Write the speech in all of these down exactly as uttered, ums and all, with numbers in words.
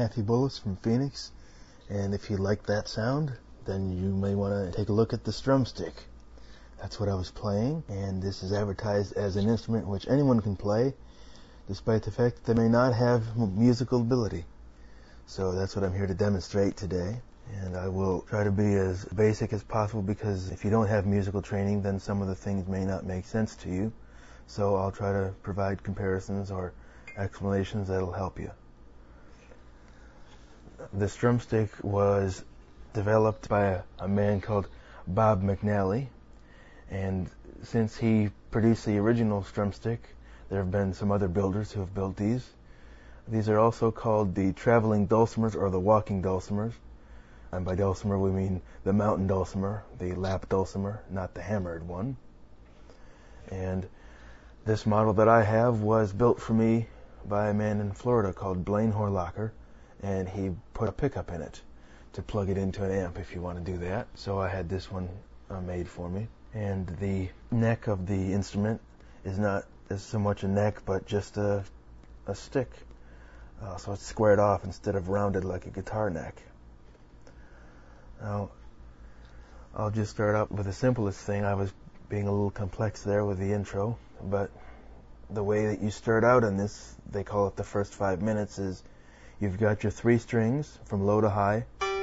Matthew Bullis from Phoenix, and if you like that sound, then you may want to take a look at the Strumstick. That's what I was playing, and this is advertised as an instrument which anyone can play, despite the fact that they may not have musical ability. So that's what I'm here to demonstrate today, and I will try to be as basic as possible, because if you don't have musical training, then some of the things may not make sense to you. So I'll try to provide comparisons or explanations that'll help you. The Strumstick was developed by a, a man called Bob McNally, and since he produced the original Strumstick, there have been some other builders who have built these. These are also called the traveling dulcimers or the walking dulcimers. And by dulcimer we mean the mountain dulcimer, the lap dulcimer, not the hammered one. And this model that I have was built for me by a man in Florida called Blaine Horlocker, and he put a pickup in it to plug it into an amp if you want to do that. So I had this one uh, made for me. And the neck of the instrument is not as so much a neck, but just a, a stick. Uh, so it's squared off instead of rounded like a guitar neck. Now, I'll just start out with the simplest thing. I was being a little complex there with the intro, but the way that you start out in this, they call it the first five minutes, is you've got your three strings from low to high.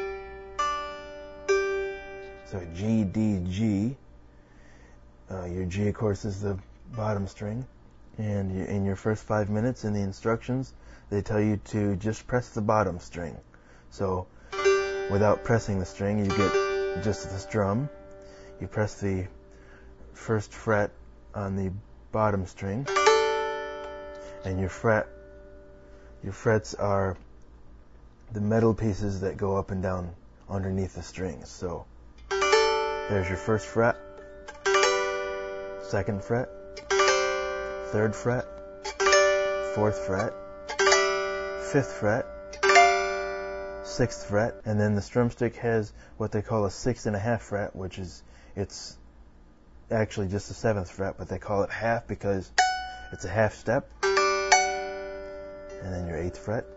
So G, D, G. Uh, your G, of course, is the bottom string. And you, in your first five minutes in the instructions, they tell you to just press the bottom string. So without pressing the string, you get just the strum. You press the first fret on the bottom string, and your fret, your frets are the metal pieces that go up and down underneath the strings. So there's your first fret, second fret, third fret, fourth fret, fifth fret, sixth fret, and then the Strumstick has what they call a six and a half fret, which is, it's actually just the seventh fret, but they call it half because it's a half step. And then your eighth fret.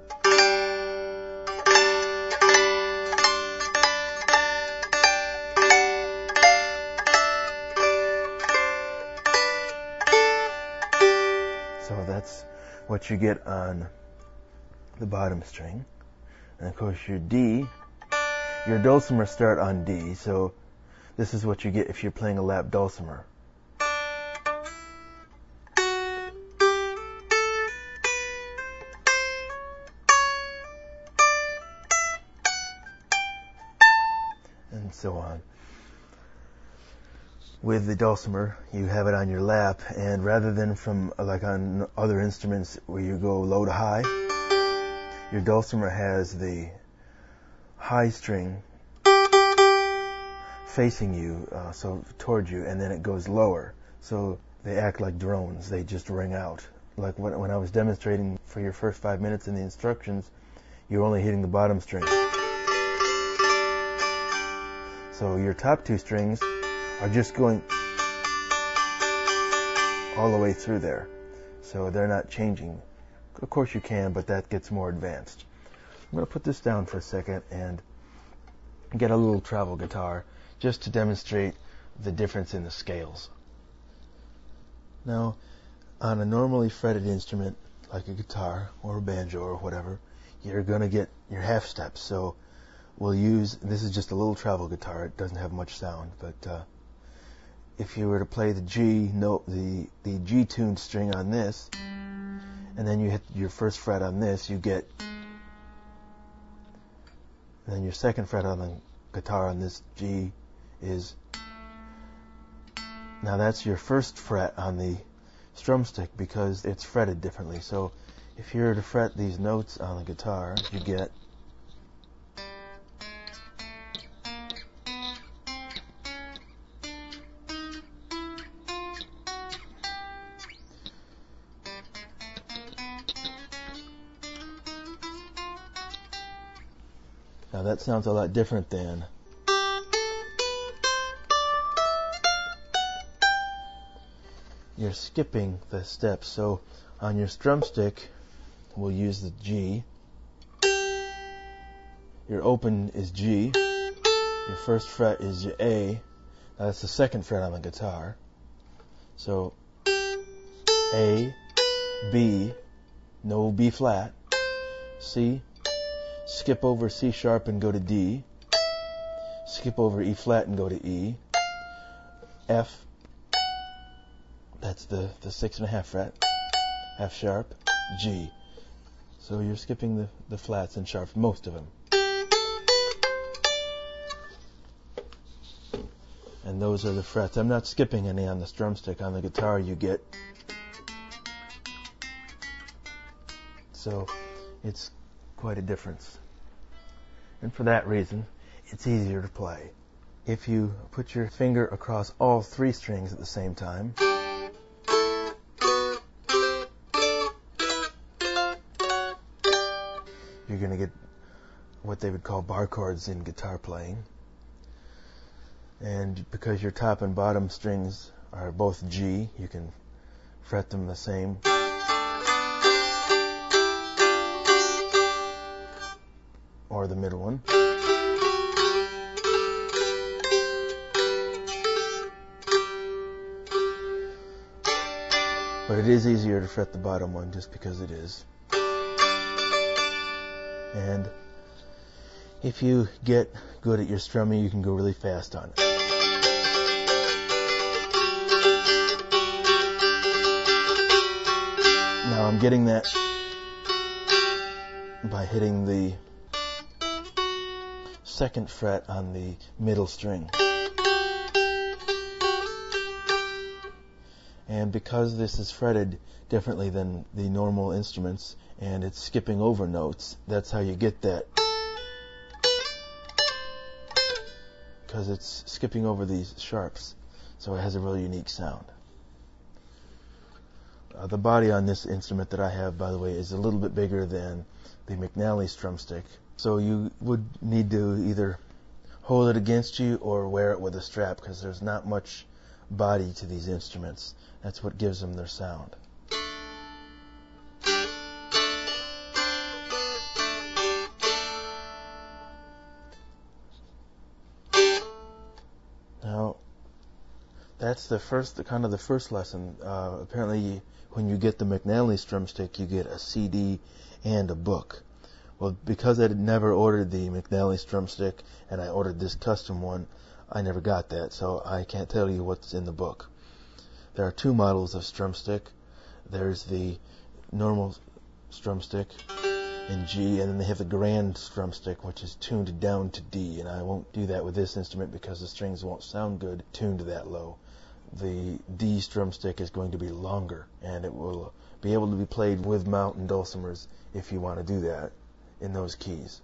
So that's what you get on the bottom string. And of course your D, your dulcimers start on D, so this is what you get if you're playing a lap dulcimer. And so on. With the dulcimer, you have it on your lap, and rather than from like on other instruments where you go low to high, your dulcimer has the high string facing you, uh, so toward you, and then it goes lower. So they act like drones. They just ring out. Like when, when I was demonstrating for your first five minutes in the instructions, you're only hitting the bottom string. So your top two strings are just going all the way through there. So they're not changing. Of course you can, but that gets more advanced. I'm going to put this down for a second and get a little travel guitar just to demonstrate the difference in the scales. Now, on a normally fretted instrument, like a guitar or a banjo or whatever, you're going to get your half steps. So we'll use, this is just a little travel guitar, it doesn't have much sound, but uh, if you were to play the G note, the, the G tuned string on this, and then you hit your first fret on this, you get, and then your second fret on the guitar on this G is, now that's your first fret on the Strumstick because it's fretted differently. So if you were to fret these notes on the guitar, you get Now that sounds a lot different than you're skipping the steps. So on your Strumstick, we'll use the G. your open is G, your first fret is your A, now that's the second fret on the guitar, so A, B, no B flat, C, skip over C sharp and go to D, skip over E flat and go to E, F, that's the, the six and a half fret, F sharp, G. So you're skipping the, the flats and sharps, most of them. And those are the frets. I'm not skipping any on the drumstick. On the guitar you get. So it's quite a difference. And for that reason, it's easier to play. If you put your finger across all three strings at the same time, you're going to get what they would call bar chords in guitar playing. And because your top and bottom strings are both G, you can fret them the same. Or the middle one. But it is easier to fret the bottom one just because it is. And if you get good at your strumming, you can go really fast on it. Now I'm getting that by hitting the second fret on the middle string. And because this is fretted differently than the normal instruments, and it's skipping over notes, that's how you get that. Because it's skipping over these sharps, so it has a really unique sound. Uh, the body on this instrument that I have, by the way, is a little bit bigger than the McNally Strumstick, so you would need to either hold it against you or wear it with a strap, because there's not much body to these instruments. That's what gives them their sound. Now, that's the first, the kind of the first lesson. Uh, apparently, when you get the McNally Strumstick, you get a C D and a book. Well, because I had never ordered the McNally Strumstick and I ordered this custom one, I never got that, so I can't tell you what's in the book. There are two models of Strumstick. There's the normal Strumstick in G, and then they have the Grand Strumstick, which is tuned down to D, and I won't do that with this instrument because the strings won't sound good tuned that low. The D Strumstick is going to be longer, and it will be able to be played with mountain dulcimers if you want to do that in those keys.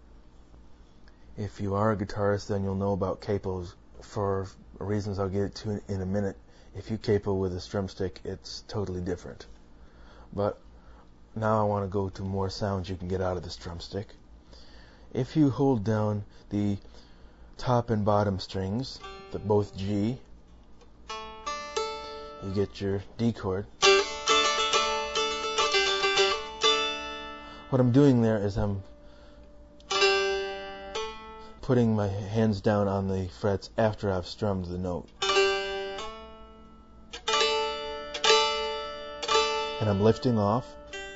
If you are a guitarist, then you'll know about capos for reasons I'll get to in a minute. If you capo with a Strumstick, it's totally different. But now I want to go to more sounds you can get out of the Strumstick. If you hold down the top and bottom strings, the both G, you get your D chord. What I'm doing there is I'm putting my hands down on the frets after I've strummed the note. And I'm lifting off.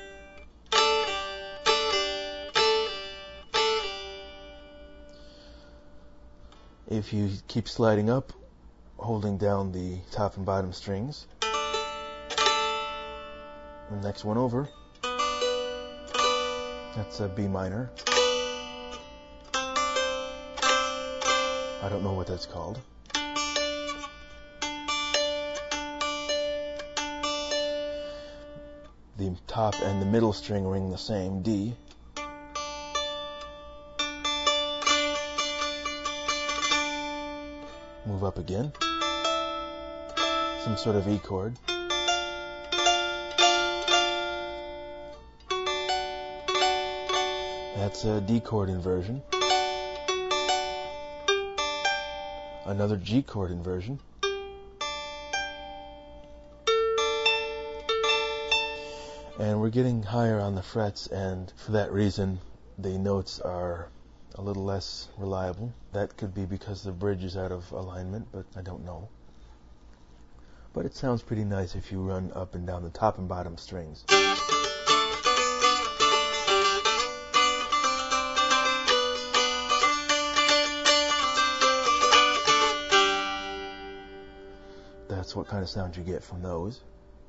If you keep sliding up, holding down the top and bottom strings. The next one over. That's a B minor. I don't know what that's called. The top and the middle string ring the same, D. Move up again. Some sort of E chord. That's a D chord inversion. Another G chord inversion. And we're getting higher on the frets, and for that reason the notes are a little less reliable. That could be because the bridge is out of alignment, but I don't know. But it sounds pretty nice if you run up and down the top and bottom strings. That's what kind of sound you get from those.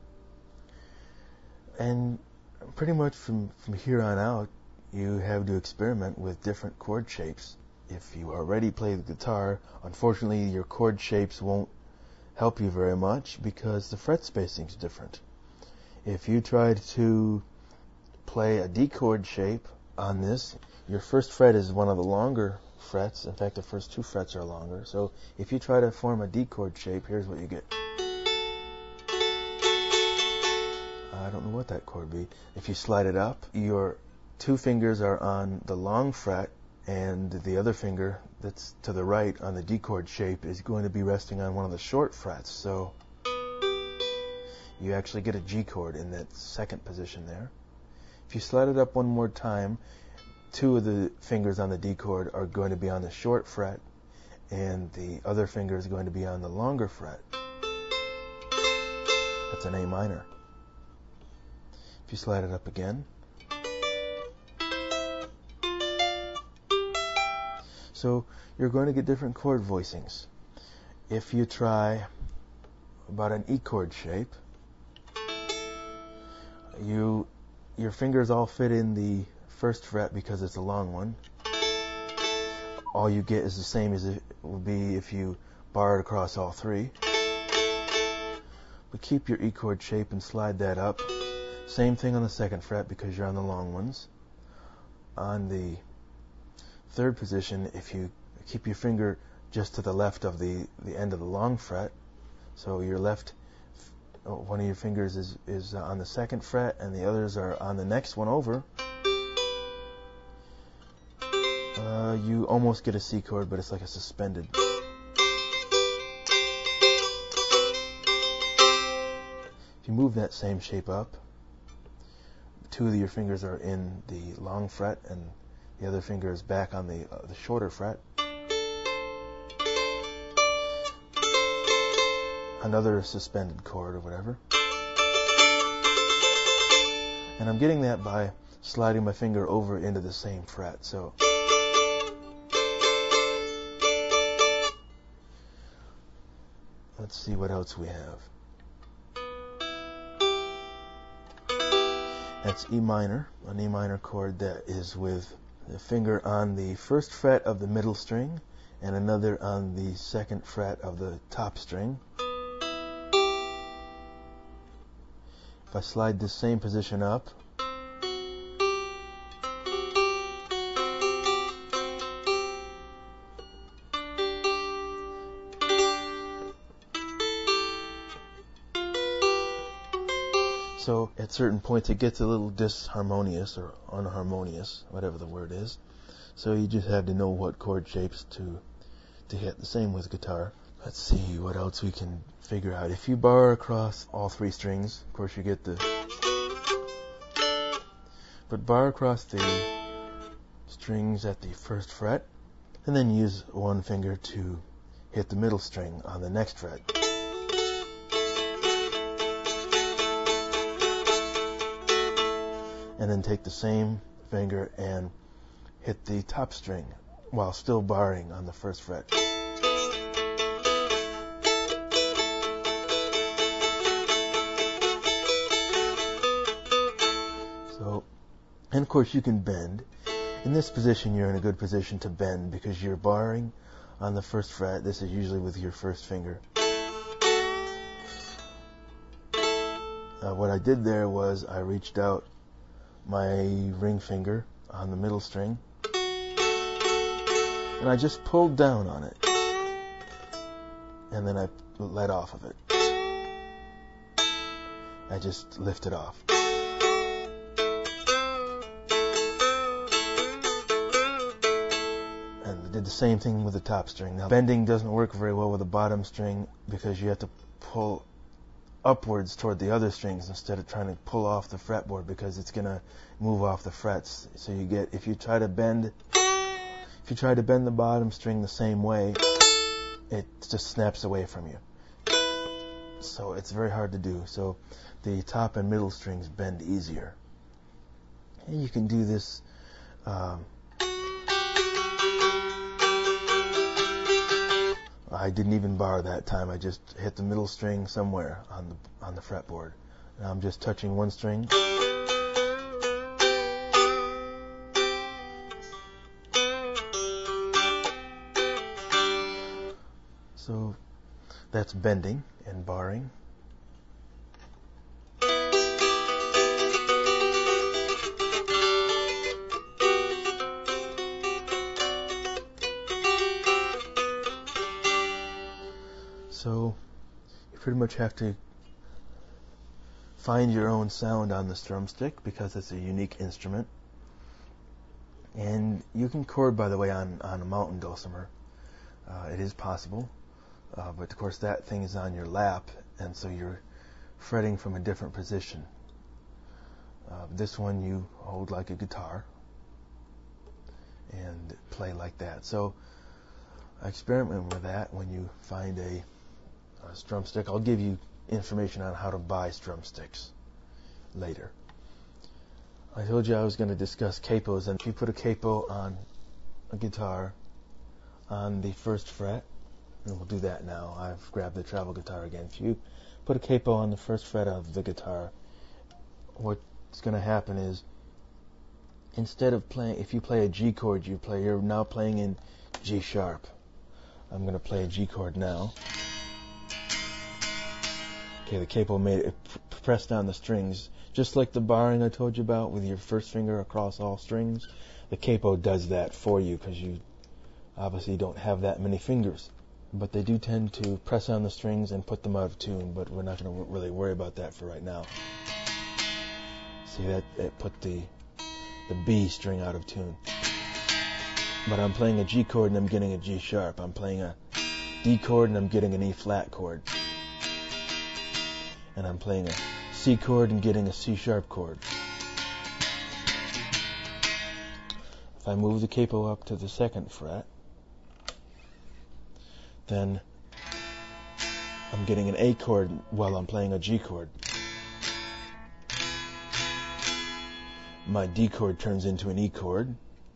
And pretty much from, from here on out, you have to experiment with different chord shapes. If you already play the guitar, unfortunately your chord shapes won't help you very much because the fret spacing is different. If you tried to play a D chord shape on this, your first fret is one of the longer frets. In fact, the first two frets are longer. So if you try to form a D chord shape, here's what you get. I don't know what that chord would be. If you slide it up, your two fingers are on the long fret, and the other finger that's to the right on the D chord shape is going to be resting on one of the short frets. So you actually get a G chord in that second position there. If you slide it up one more time, two of the fingers on the D chord are going to be on the short fret, and the other finger is going to be on the longer fret. That's an A minor. If you slide it up again, so you're going to get different chord voicings. If you try about an E chord shape, you your fingers all fit in the first fret because it's a long one. All you get is the same as it would be if you barred across all three. But keep your E chord shape and slide that up. Same thing on the second fret because you're on the long ones. On the third position, if you keep your finger just to the left of the, the end of the long fret, so your left, one of your fingers is, is on the second fret and the others are on the next one over, uh, you almost get a C chord, but it's like a suspended. If you move that same shape up, two of your fingers are in the long fret and the other finger is back on the, uh, the shorter fret. Another suspended chord or whatever. And I'm getting that by sliding my finger over into the same fret. So let's see what else we have. That's E minor, an E minor chord that is with the finger on the first fret of the middle string and another on the second fret of the top string. If I slide this same position up, so at certain points it gets a little disharmonious or unharmonious, whatever the word is. So you just have to know what chord shapes to to hit. The same with guitar. Let's see what else we can figure out. If you bar across all three strings, of course you get the... But bar across the strings at the first fret, and then use one finger to hit the middle string on the next fret. And then take the same finger and hit the top string while still barring on the first fret. So, and of course you can bend. In this position you're in a good position to bend because you're barring on the first fret. This is usually with your first finger. Uh, what I did there was I reached out my ring finger on the middle string and I just pulled down on it and then I let off of it. I just lifted off. And I did the same thing with the top string. Now bending doesn't work very well with the bottom string because you have to pull upwards toward the other strings instead of trying to pull off the fretboard because it's going to move off the frets. So you get, if you try to bend, you try to bend the bottom string the same way, it just snaps away from you. So it's very hard to do. So the top and middle strings bend easier. And you can do this. Um, I didn't even bar that time. I just hit the middle string somewhere on the on the fretboard. Now I'm just touching one string. So that's bending and barring. So you pretty much have to find your own sound on the strum stick because it's a unique instrument. And you can chord, by the way, on, on a mountain dulcimer. Uh, it is possible. Uh, but of course that thing is on your lap, and so you're fretting from a different position. Uh, this one you hold like a guitar and play like that. So I experiment with that when you find a, a strum stick. I'll give you information on how to buy strum sticks later. I told you I was going to discuss capos, and if you put a capo on a guitar on the first fret, and we'll do that now. I've grabbed the travel guitar again. If you put a capo on the first fret of the guitar, what's going to happen is, instead of playing, if you play a G chord, you play, you're now playing in G sharp. I'm going to play a G chord now. Okay, the capo made it, it pressed down the strings, just like the barring I told you about with your first finger across all strings. The capo does that for you because you obviously don't have that many fingers. But they do tend to press on the strings and put them out of tune, but we're not going to really worry about that for right now. See, that it put the the B string out of tune. But I'm playing a G chord and I'm getting a G sharp. I'm playing a D chord and I'm getting an E flat chord. And I'm playing a C chord and getting a C sharp chord. If I move the capo up to the second fret, then I'm getting an A chord while I'm playing a G chord. My D chord turns into an E chord.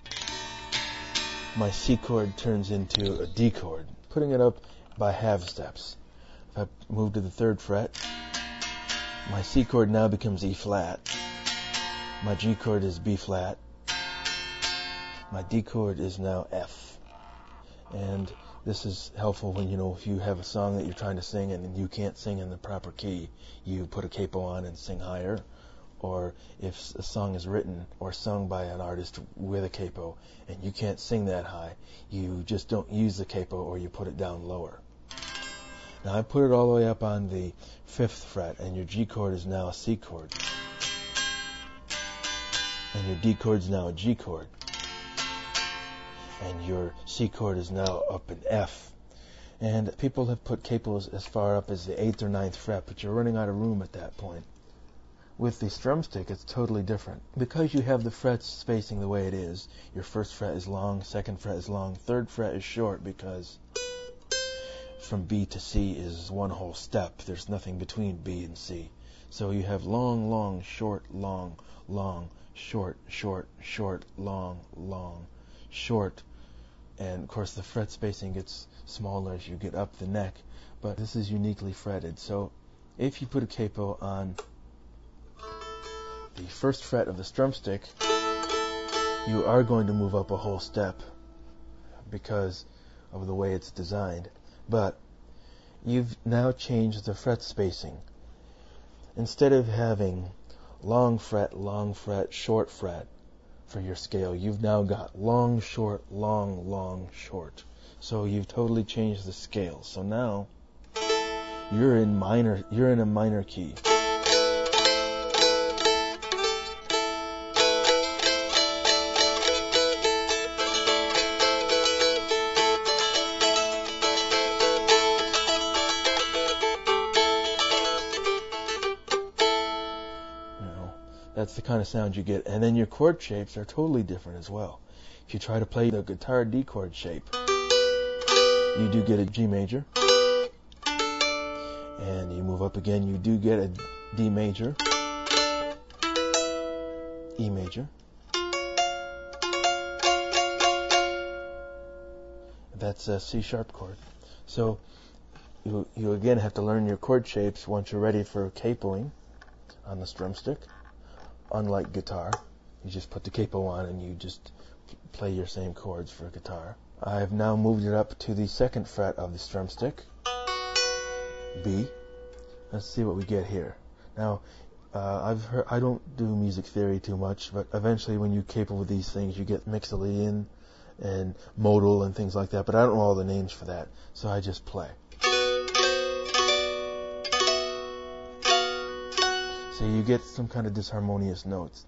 My C chord turns into a D chord. Putting it up by half steps. If I move to the third fret, my C chord now becomes E flat. My G chord is B flat. My D chord is now F. And this is helpful when, you know, if you have a song that you're trying to sing and you can't sing in the proper key, you put a capo on and sing higher. Or if a song is written or sung by an artist with a capo and you can't sing that high, you just don't use the capo or you put it down lower. Now I put it all the way up on the fifth fret, and your G chord is now a C chord. And your D chord is now a G chord. And your C chord is now up in F. And people have put capos as far up as the eighth or ninth fret, but you're running out of room at that point. With the strum stick, it's totally different. Because you have the frets spacing the way it is, your first fret is long, second fret is long, third fret is short because from B to C is one whole step. There's nothing between B and C. So you have long, long, short, long, long, short, short, short, long, long, short. And of course the fret spacing gets smaller as you get up the neck, but this is uniquely fretted. So if you put a capo on the first fret of the strum stick, you are going to move up a whole step because of the way it's designed. But you've now changed the fret spacing. Instead of having long fret, long fret, short fret for your scale, you've now got long, short, long, long, short. So you've totally changed the scale. So now you're in minor, you're in a minor key. That's the kind of sound you get. And then your chord shapes are totally different as well. if you try to play the guitar D chord shape, you do get a G major. And you move up again, you do get a D major, E major. That's a C sharp chord. So you, you again have to learn your chord shapes once you're ready for capoing on the strum stick. Unlike guitar, you just put the capo on and you just play your same chords for guitar. I have now moved it up to the second fret of the strum stick, B. Let's see what we get here. Now, uh, I've heard, I don't do music theory too much, but eventually when you capo with these things, you get mixolydian and modal and things like that, but I don't know all the names for that, so I just play. So you get some kind of disharmonious notes.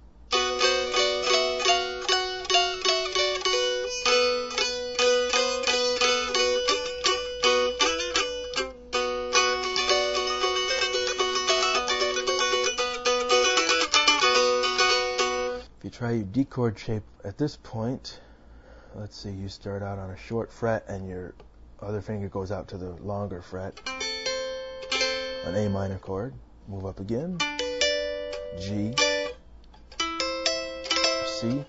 If you try your D chord shape at this point, let's see, you start out on a short fret and your other finger goes out to the longer fret, an A minor chord, move up again, G, C,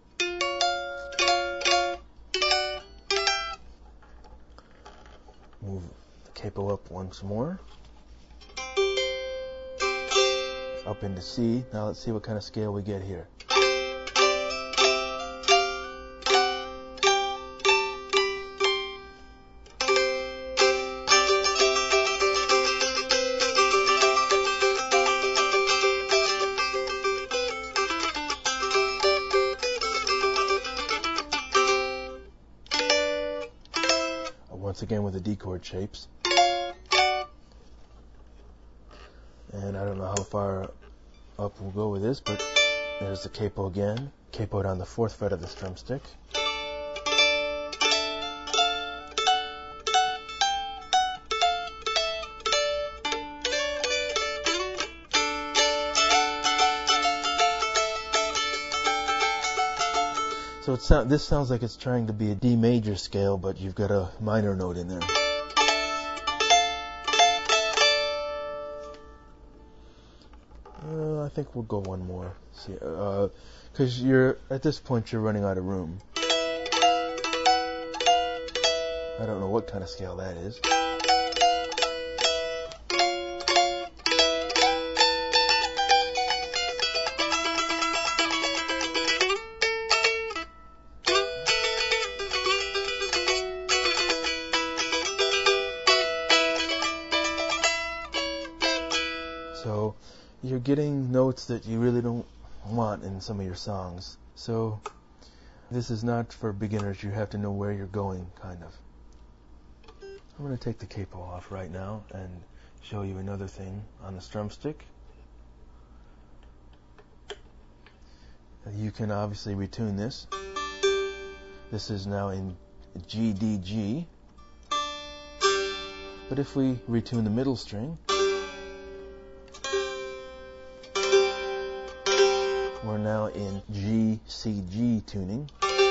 move the capo up once more, up into C. Now let's see what kind of scale we get here. Once again with the D chord shapes. And I don't know how far up we'll go with this, but there's the capo again. Capoed on the fourth fret of the strum stick. So it sound, this sounds like it's trying to be a D major scale, but you've got a minor note in there. Uh, I think we'll go one more. See, uh, because you're at this point you're running out of room. I don't know what kind of scale that is. So you're getting notes that you really don't want in some of your songs. So this is not for beginners. You have to know where you're going, kind of. I'm going to take the capo off right now and show you another thing on the strum stick. You can obviously retune this. This is now in G D G. But if we retune the middle string, we're now in G C G tuning.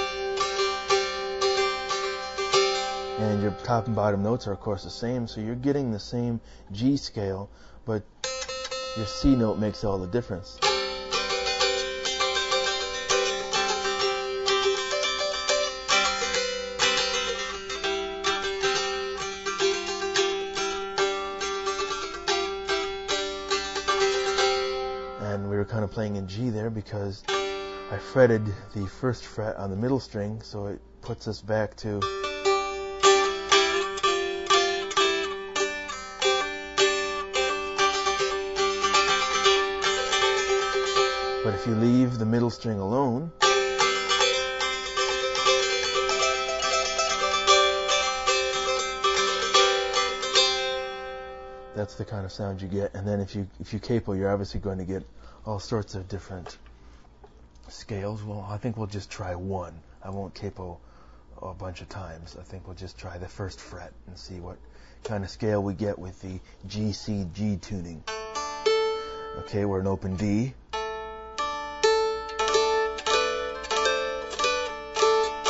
And your top and bottom notes are of course the same, so you're getting the same G scale, but your C note makes all the difference. And we were kind of playing in G there because I fretted the first fret on the middle string, so it puts us back to but if you leave the middle string alone, that's the kind of sound you get. And then if you if you capo, you're obviously going to get all sorts of different scales. Well, I think we'll just try one. I won't capo a bunch of times. I think we'll just try the first fret and see what kind of scale we get with the G C G tuning. Okay, we're in open D.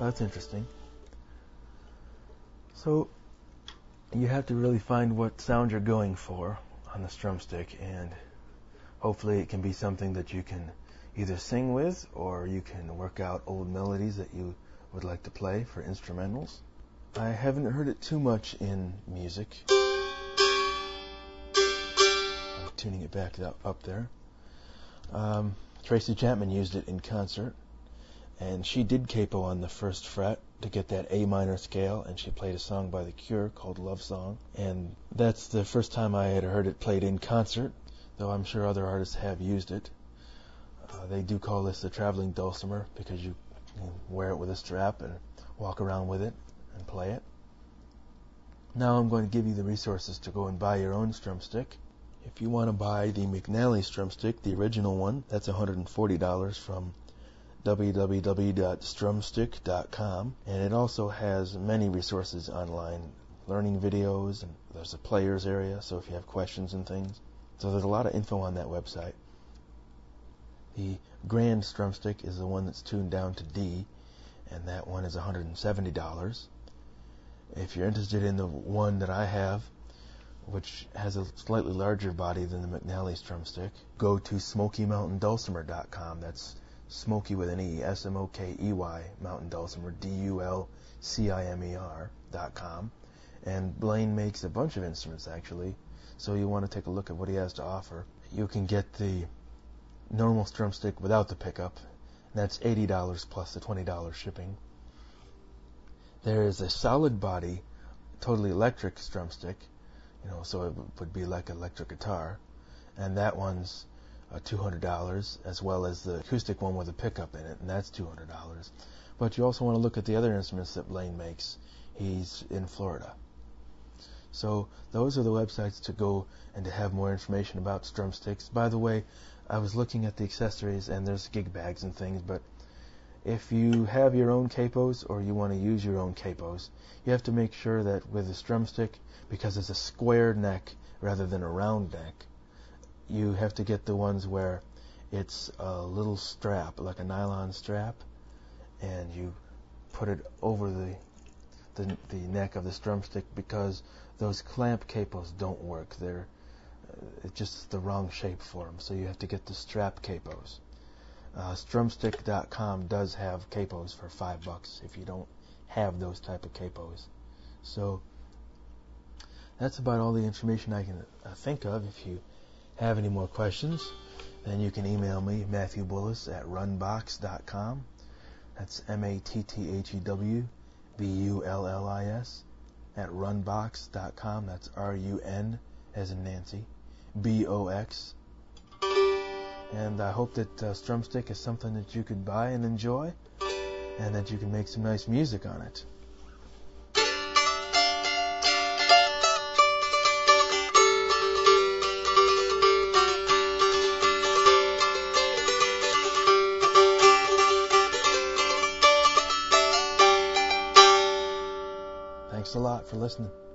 that's interesting. So you have to really find what sound you're going for on the Strumstick, and hopefully it can be something that you can either sing with, or you can work out old melodies that you would like to play for instrumentals. I haven't heard it too much in music. I'm tuning it back up, up there. Um, Tracy Chapman used it in concert, and she did capo on the first fret to get that A minor scale, and she played a song by The Cure called Love Song, and that's the first time I had heard it played in concert, though I'm sure other artists have used it. Uh, they do call this the traveling dulcimer because you, you wear it with a strap and walk around with it and play it. Now I'm going to give you the resources to go and buy your own Strumstick. If you want to buy the McNally Strumstick, the original one, that's one hundred forty dollars from w w w dot strumstick dot com, and it also has many resources online, learning videos, and there's a players area, so if you have questions and things. So there's a lot of info on that website. The Grand Strumstick is the one that's tuned down to D, and that one is one hundred seventy dollars. If you're interested in the one that I have, which has a slightly larger body than the McNally Strumstick, go to smoky mountain dulcimer dot com. That's Smoky with an E, S M O K E Y, Mountain Dulcimer, D U L C I M E R dot com. And Blaine makes a bunch of instruments, actually, so you want to take a look at what he has to offer. You can get the normal Strumstick without the pickup, and that's eighty dollars plus the twenty dollars shipping. There is a solid body, totally electric Strumstick, you know, so it would be like an electric guitar, and that one's uh, two hundred dollars, as well as the acoustic one with a pickup in it, and that's two hundred dollars. But you also want to look at the other instruments that Blaine makes. He's in Florida. So those are the websites to go and to have more information about Strumsticks. By the way, I was looking at the accessories, and there's gig bags and things, but if you have your own capos or you want to use your own capos, you have to make sure that with the Strumstick, because it's a square neck rather than a round neck, you have to get the ones where it's a little strap, like a nylon strap, and you put it over the the, the neck of the Strumstick, because those clamp capos don't work. They're uh, it's just the wrong shape for them, so you have to get the strap capos. Uh, strumstick dot com does have capos for five bucks if you don't have those type of capos. So that's about all the information I can uh, think of. If you have any more questions, then you can email me, Matthew Bullis, at runbox dot com. That's M A T T H E W B U L L I S, at runbox dot com. That's R U N as in Nancy, B O X. And I hope that uh, Strumstick is something that you could buy and enjoy, and that you can make some nice music on it. Thanks a lot for listening.